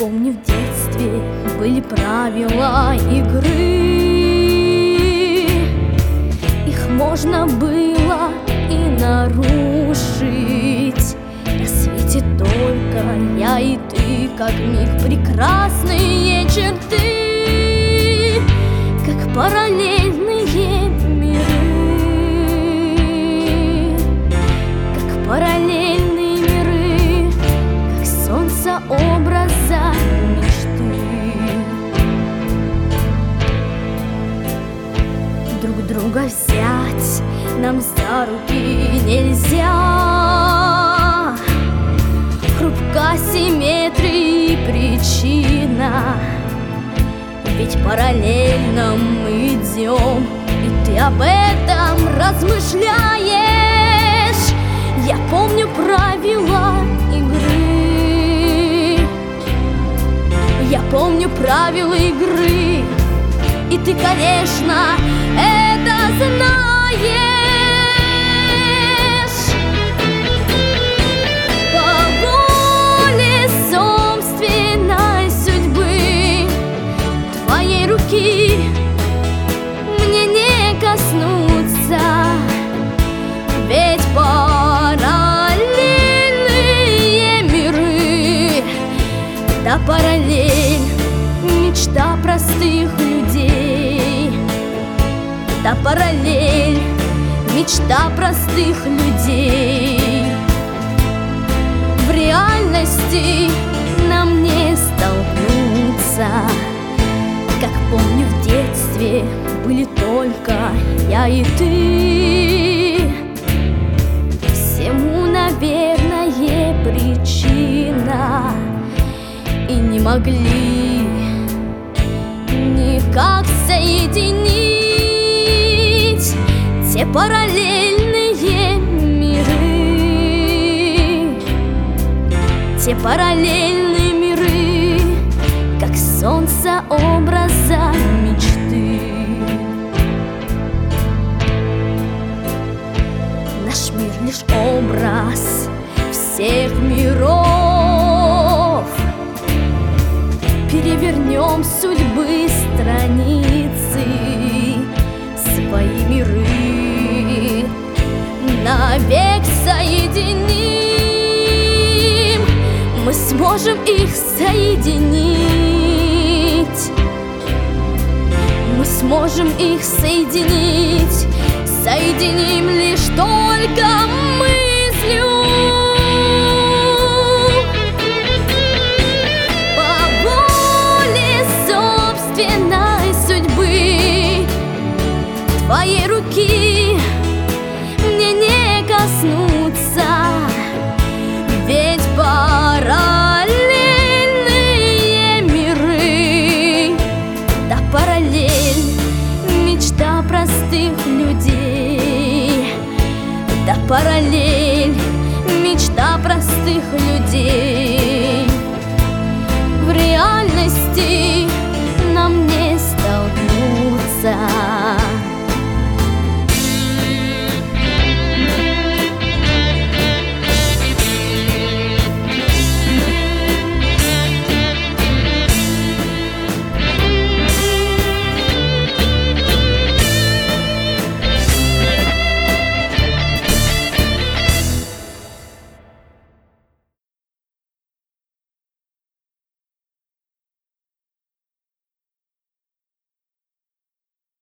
помню, в детстве были правила игры. Их можно было и нарушить. На свете только я и ты, как миг прекрасные черты, как параллельные миры, как параллельные миры, как солнце образа мечты. Друг друга взять нам за руки нельзя. Хрупка симметрия причина, ведь параллельно мы идем, и ты об этом размышляешь. Я помню правила игры, я помню правила игры, и ты, конечно, это знаешь. Мне не коснуться, ведь параллельные миры, да параллель мечта простых людей, да параллель мечта простых людей. В реальности нам не столкнуться. Как помню, в детстве были только я и ты. Всему, наверное, причина, и не могли никак соединить те параллельные миры, те параллельные миры, как солнце образа мечты. Наш мир лишь образ всех миров. Перевернем судьбы страницы, свои миры навек соединим. Мы сможем их соединить, мы сможем их соединить, соединим лишь только мы.